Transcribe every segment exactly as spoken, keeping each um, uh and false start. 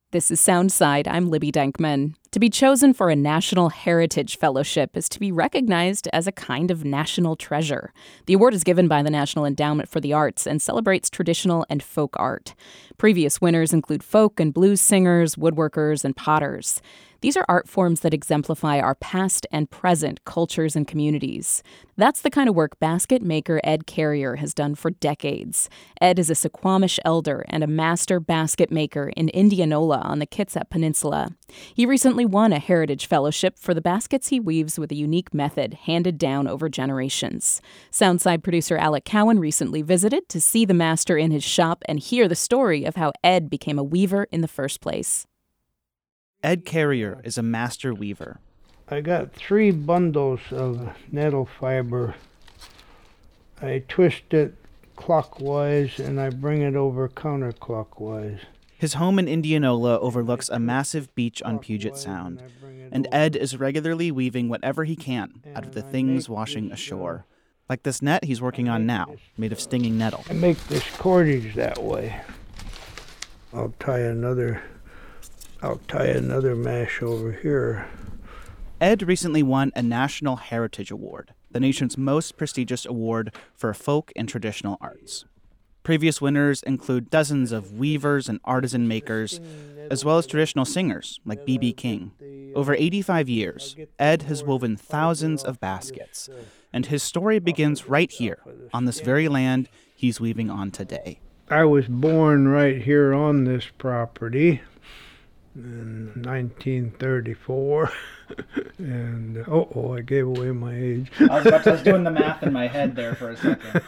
This is Soundside. I'm Libby Denkman. To be chosen for a National Heritage Fellowship is to be recognized as a kind of national treasure. The award is given by the National Endowment for the Arts and celebrates traditional and folk art. Previous winners include folk and blues singers, woodworkers, and potters. These are art forms that exemplify our past and present cultures and communities. That's the kind of work basket maker Ed Carrier has done for decades. Ed is a Suquamish elder and a master basket maker in Indianola on the Kitsap Peninsula. He recently won a Heritage Fellowship for the baskets he weaves with a unique method handed down over generations. Soundside producer Alec Cowan recently visited to see the master in his shop and hear the story of how Ed became a weaver in the first place. Ed Carrier is a master weaver. I got three bundles of nettle fiber. I twist it clockwise and I bring it over counterclockwise. His home in Indianola overlooks a massive beach on Puget Sound, and Ed is regularly weaving whatever he can out of the things washing ashore. Like this net he's working on now, made of stinging nettle. I make this cordage that way. I'll tie another... I'll tie another mesh over here. Ed recently won a National Heritage Award, the nation's most prestigious award for folk and traditional arts. Previous winners include dozens of weavers and artisan makers, as well as traditional singers like B B King. Over eighty-five years, Ed has woven thousands of baskets, and his story begins right here, on this very land he's weaving on today. I was born right here on this property in nineteen thirty-four, and oh, oh, I gave away my age. I was, about to, I was doing the math in my head there for a second.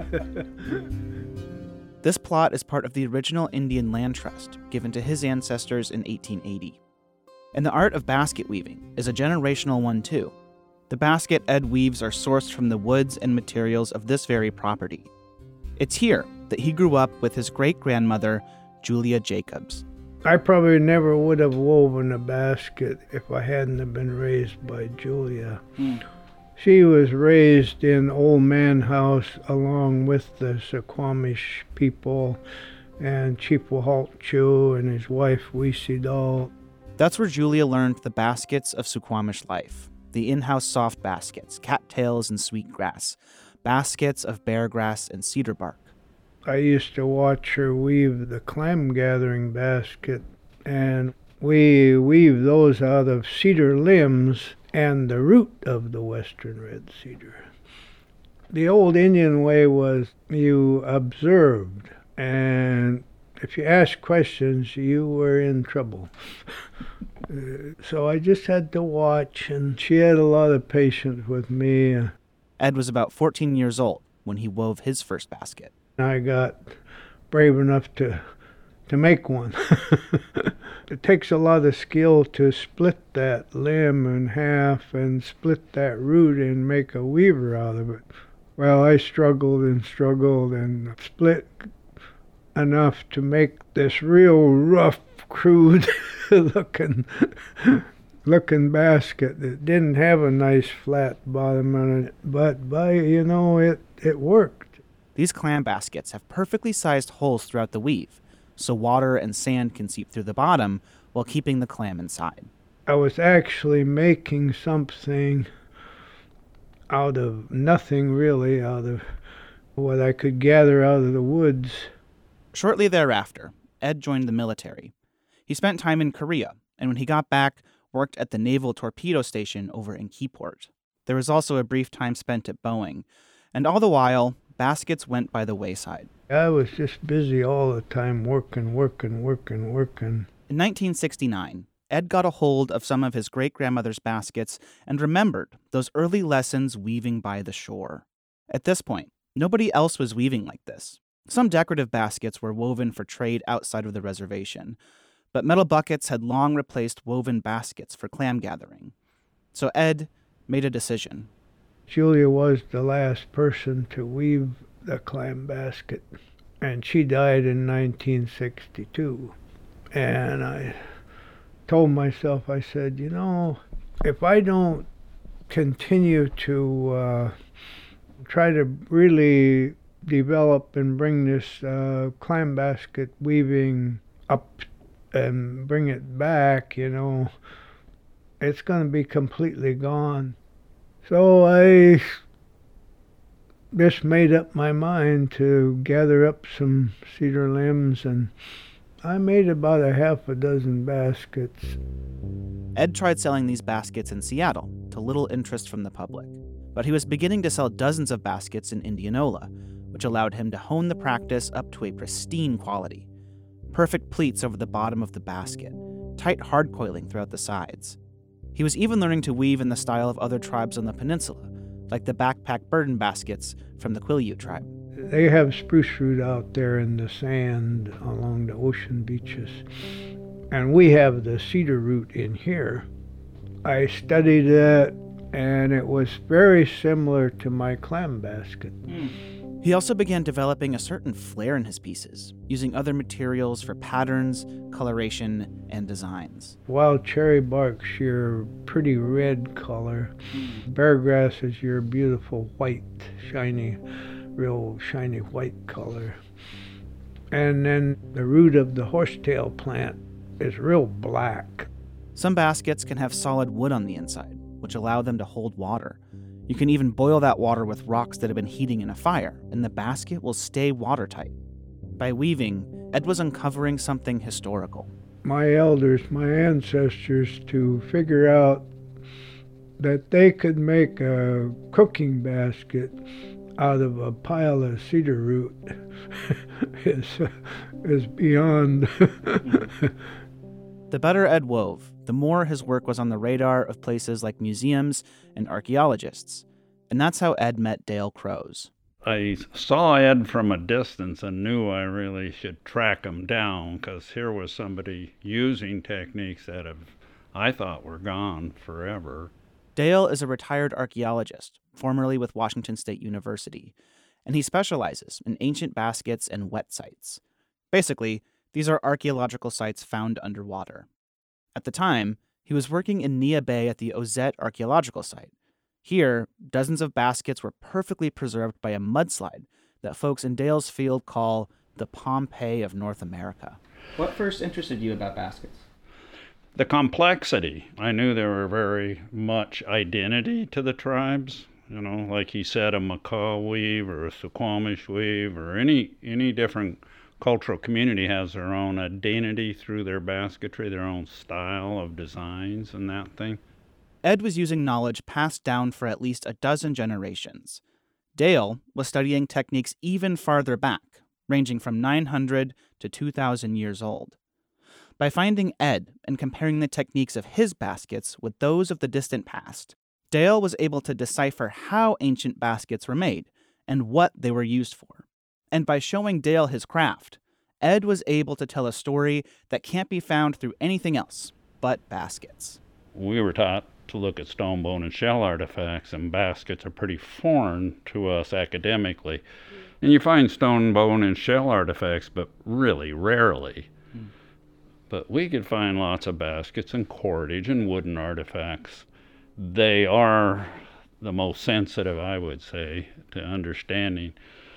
This plot is part of the original Indian Land Trust given to his ancestors in eighteen eighty. And the art of basket weaving is a generational one too. The basket Ed weaves are sourced from the woods and materials of this very property. It's here that he grew up with his great-grandmother, Julia Jacobs. I probably never would have woven a basket if I hadn't have been raised by Julia. Mm. She was raised in Old Man House along with the Suquamish people and Chippewa and his wife, Weesidal. That's where Julia learned the baskets of Suquamish life, the in-house soft baskets, cattails and sweetgrass, baskets of bear grass and cedar bark. I used to watch her weave the clam gathering basket, and we weave those out of cedar limbs and the root of the western red cedar. The old Indian way was you observed, and if you asked questions, you were in trouble. uh, so I just had to watch, and she had a lot of patience with me. Ed was about fourteen years old when he wove his first basket. I got brave enough to to make one. It takes a lot of skill to split that limb in half and split that root and make a weaver out of it. Well, I struggled and struggled and split enough to make this real rough, crude looking looking basket that didn't have a nice flat bottom on it, but by you know it it worked. These clam baskets have perfectly sized holes throughout the weave, so water and sand can seep through the bottom while keeping the clam inside. I was actually making something out of nothing, really, out of what I could gather out of the woods. Shortly thereafter, Ed joined the military. He spent time in Korea, and when he got back, worked at the Naval Torpedo Station over in Keyport. There was also a brief time spent at Boeing, and all the while, baskets went by the wayside. I was just busy all the time, working, working, working, working. In nineteen sixty-nine, Ed got a hold of some of his great-grandmother's baskets and remembered those early lessons weaving by the shore. At this point, nobody else was weaving like this. Some decorative baskets were woven for trade outside of the reservation, but metal buckets had long replaced woven baskets for clam gathering. So Ed made a decision. Julia was the last person to weave the clam basket, and she died in nineteen sixty-two. And I told myself, I said, you know, if I don't continue to uh, try to really develop and bring this uh, clam basket weaving up and bring it back, you know, it's going to be completely gone. So I just made up my mind to gather up some cedar limbs, and I made about a half a dozen baskets. Ed tried selling these baskets in Seattle to little interest from the public, but he was beginning to sell dozens of baskets in Indianola, which allowed him to hone the practice up to a pristine quality. Perfect pleats over the bottom of the basket, tight hard coiling throughout the sides. He was even learning to weave in the style of other tribes on the peninsula, like the backpack burden baskets from the Quileute tribe. They have spruce root out there in the sand along the ocean beaches, and we have the cedar root in here. I studied it, and it was very similar to my clam basket. Mm. He also began developing a certain flair in his pieces, using other materials for patterns, coloration, and designs. Wild cherry bark's your pretty red color. Mm. Beargrass is your beautiful white, shiny, real shiny white color. And then the root of the horsetail plant is real black. Some baskets can have solid wood on the inside, which allow them to hold water. You can even boil that water with rocks that have been heating in a fire, and the basket will stay watertight. By weaving, Ed was uncovering something historical. My elders, my ancestors, to figure out that they could make a cooking basket out of a pile of cedar root is, is beyond. The better Ed wove, the more his work was on the radar of places like museums and archaeologists. And that's how Ed met Dale Crows. I saw Ed from a distance and knew I really should track him down, because here was somebody using techniques that have, I thought were gone forever. Dale is a retired archaeologist, formerly with Washington State University, and he specializes in ancient baskets and wet sites. Basically, these are archaeological sites found underwater. At the time, he was working in Neah Bay at the Ozette Archaeological Site. Here, dozens of baskets were perfectly preserved by a mudslide that folks in Dale's field call the Pompeii of North America. What first interested you about baskets? The complexity. I knew there were very much identity to the tribes. You know, like he said, a Makah weave or a Suquamish weave or any any different cultural community has their own identity through their basketry, their own style of designs and that thing. Ed was using knowledge passed down for at least a dozen generations. Dale was studying techniques even farther back, ranging from nine hundred to two thousand years old. By finding Ed and comparing the techniques of his baskets with those of the distant past, Dale was able to decipher how ancient baskets were made and what they were used for. And by showing Dale his craft, Ed was able to tell a story that can't be found through anything else but baskets. We were taught to look at stone, bone, and shell artifacts, and baskets are pretty foreign to us academically. And you find stone, bone, and shell artifacts, but really rarely. Mm. But we could find lots of baskets and cordage and wooden artifacts. They are the most sensitive, I would say, to understanding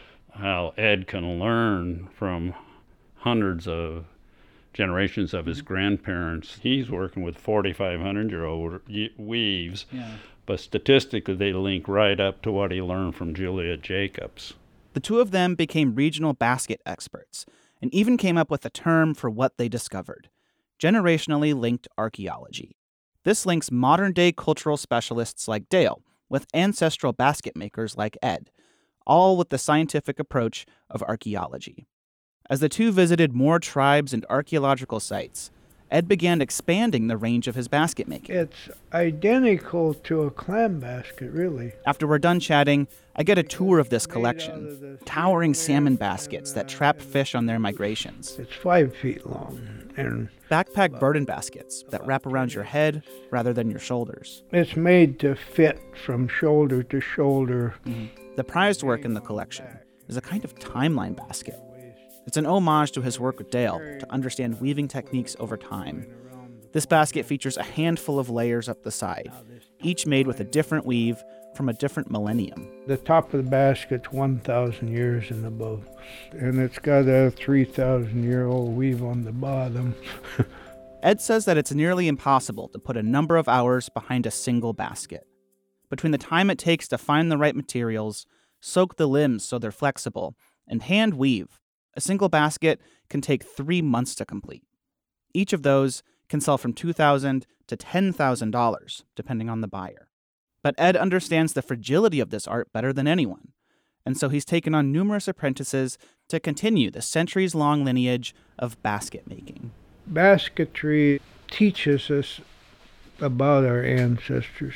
how Ed can learn from hundreds of generations of his grandparents. He's working with forty-five hundred year old weaves, yeah. But statistically they link right up to what he learned from Julia Jacobs. The two of them became regional basket experts and even came up with a term for what they discovered: generationally linked archaeology. This links modern-day cultural specialists like Dale with ancestral basket makers like Ed, all with the scientific approach of archaeology. As the two visited more tribes and archaeological sites, Ed began expanding the range of his basket making. It's identical to a clam basket, really. After we're done chatting, I get a tour of this collection, towering salmon baskets that trap fish on their migrations. It's five feet long. And backpack burden baskets that wrap around your head rather than your shoulders. It's made to fit from shoulder to shoulder. Mm-hmm. The prized work in the collection is a kind of timeline basket. It's an homage to his work with Dale to understand weaving techniques over time. This basket features a handful of layers up the side, each made with a different weave from a different millennium. The top of the basket's one thousand years and above, and it's got a three thousand year old weave on the bottom. Ed says that it's nearly impossible to put a number of hours behind a single basket. Between the time it takes to find the right materials, soak the limbs so they're flexible, and hand weave, a single basket can take three months to complete. Each of those can sell from two thousand dollars to ten thousand dollars, depending on the buyer. But Ed understands the fragility of this art better than anyone, and so he's taken on numerous apprentices to continue the centuries-long lineage of basket making. Basketry teaches us about our ancestors.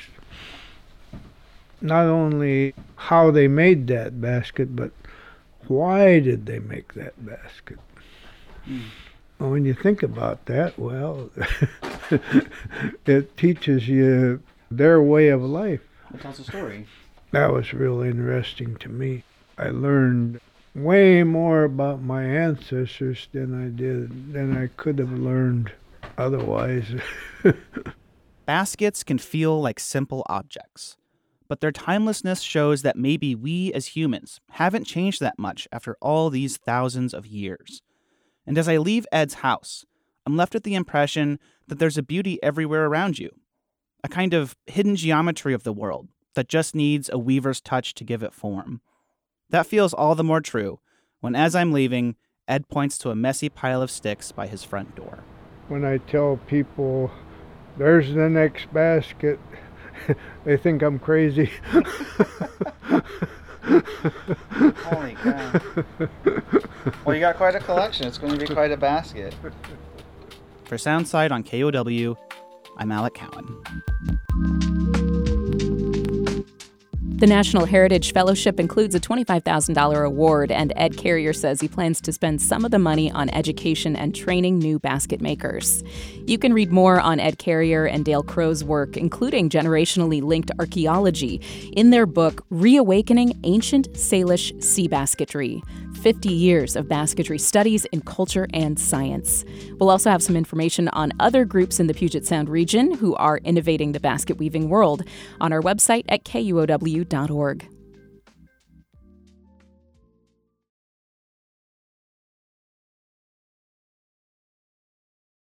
Not only how they made that basket, but why did they make that basket? Mm. When you think about that, well, it teaches you their way of life. It tells a story. That was real interesting to me. I learned way more about my ancestors than I did, than I could have learned otherwise. Baskets can feel like simple objects, but their timelessness shows that maybe we as humans haven't changed that much after all these thousands of years. And as I leave Ed's house, I'm left with the impression that there's a beauty everywhere around you, a kind of hidden geometry of the world that just needs a weaver's touch to give it form. That feels all the more true when, as I'm leaving, Ed points to a messy pile of sticks by his front door. When I tell people, there's the next basket, they think I'm crazy. Holy cow. Well, you got quite a collection. It's going to be quite a basket. For Soundside on K O W, I'm Alec Cowan. The National Heritage Fellowship includes a twenty-five thousand dollars award, and Ed Carrier says he plans to spend some of the money on education and training new basket makers. You can read more on Ed Carrier and Dale Crow's work, including generationally linked archaeology, in their book, Reawakening Ancient Salish Sea Basketry, fifty years of basketry studies in culture and science. We'll also have some information on other groups in the Puget Sound region who are innovating the basket weaving world on our website at K U O W dot org.